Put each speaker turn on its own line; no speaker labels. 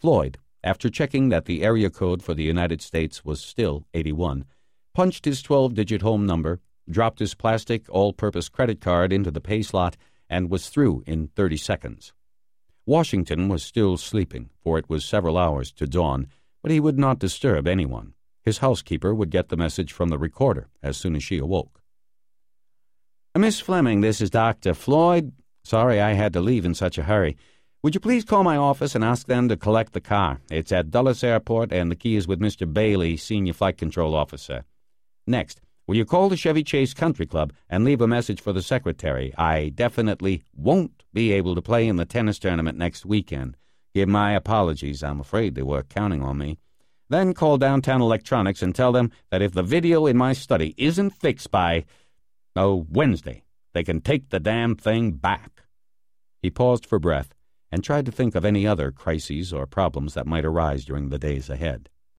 Floyd, after checking that the area code for the United States was still 81, punched his 12-digit home number, dropped his plastic all-purpose credit card into the pay slot, and was through in 30 seconds. Washington was still sleeping, for it was several hours to dawn, but he would not disturb anyone. His housekeeper would get the message from the recorder as soon as she awoke. "Miss Fleming, this is Dr. Floyd. Sorry I had to leave in such a hurry. Would you please call my office and ask them to collect the car? It's at Dulles Airport, and the key is with Mr. Bailey, Senior Flight Control Officer. Next, will you call the Chevy Chase Country Club and leave a message for the secretary? I definitely won't be able to play in the tennis tournament next weekend. Give my apologies. I'm afraid they were counting on me. Then call Downtown Electronics and tell them that if the video in my study isn't fixed by, Wednesday, they can take the damn thing back." He paused for breath and tried to think of any other crises or problems that might arise during the days ahead.